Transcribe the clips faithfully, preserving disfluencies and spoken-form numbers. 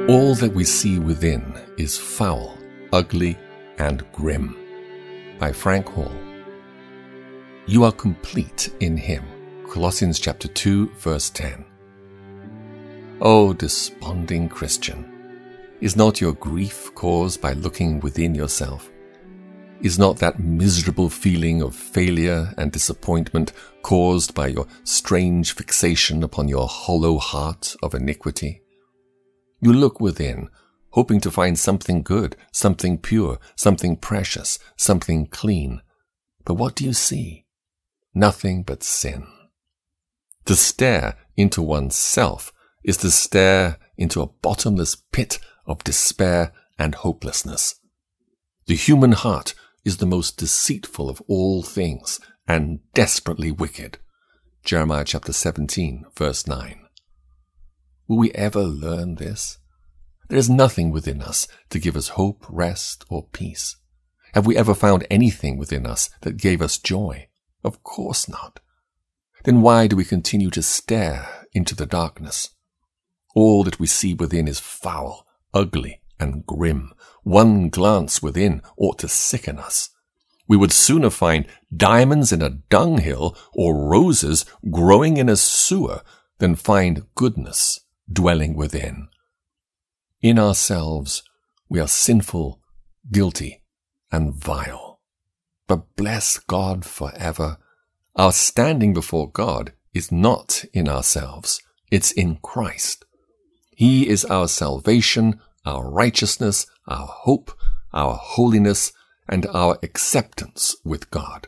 All that we see within is foul, ugly, and grim. By Frank Hall. You are complete in Him. Colossians chapter two, verse ten. O desponding Christian, is not your grief caused by looking within yourself? Is not that miserable feeling of failure and disappointment caused by your strange fixation upon your hollow heart of iniquity? You look within, hoping to find something good, something pure, something precious, something clean. But what do you see? Nothing but sin. To stare into oneself is to stare into a bottomless pit of despair and hopelessness. The human heart is the most deceitful of all things and desperately wicked. Jeremiah chapter seventeen, verse nine. Will we ever learn this? There is nothing within us to give us hope, rest, or peace. Have we ever found anything within us that gave us joy? Of course not. Then why do we continue to stare into the darkness? All that we see within is foul, ugly, and grim. One glance within ought to sicken us. We would sooner find diamonds in a dunghill or roses growing in a sewer than find goodness dwelling within. In ourselves, we are sinful, guilty, and vile. But bless God forever, our standing before God is not in ourselves, it's in Christ. He is our salvation, our righteousness, our hope, our holiness, and our acceptance with God.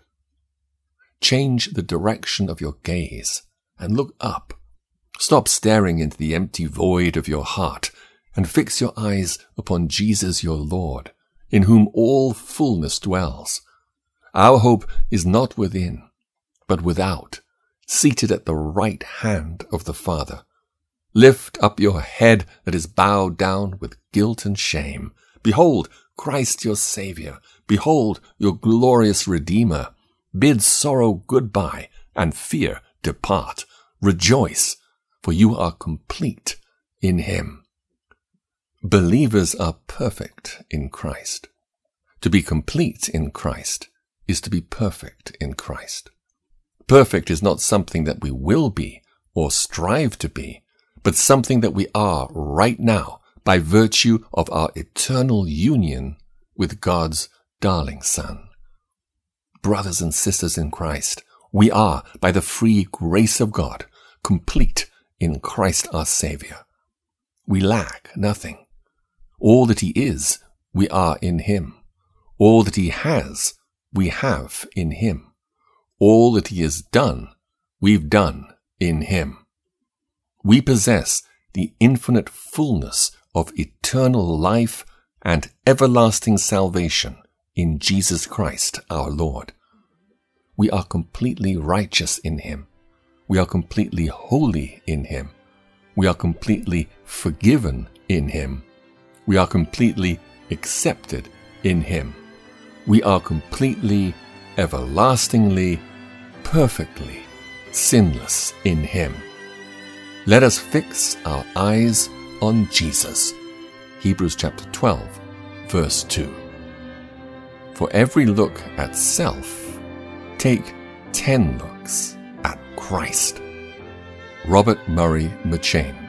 Change the direction of your gaze and look up. Stop staring into the empty void of your heart and fix your eyes upon Jesus your Lord, in whom all fullness dwells. Our hope is not within, but without, seated at the right hand of the Father. Lift up your head that is bowed down with guilt and shame. Behold, Christ your Savior. Behold, your glorious Redeemer. Bid sorrow goodbye and fear depart. Rejoice, for you are complete in Him. Believers are perfect in Christ. To be complete in Christ is to be perfect in Christ. Perfect is not something that we will be or strive to be, but something that we are right now by virtue of our eternal union with God's darling Son. Brothers and sisters in Christ, we are, by the free grace of God, complete in Christ our Savior. We lack nothing. All that He is, we are in Him. All that He has, we have in Him. All that He has done, we've done in Him. We possess the infinite fullness of eternal life and everlasting salvation in Jesus Christ our Lord. We are completely righteous in Him. We are completely holy in Him. We are completely forgiven in Him. We are completely accepted in Him. We are completely, everlastingly, perfectly sinless in Him. Let us fix our eyes on Jesus. Hebrews chapter twelve, verse two. For every look at self, take ten looks at Christ. Robert Murray McCheyne.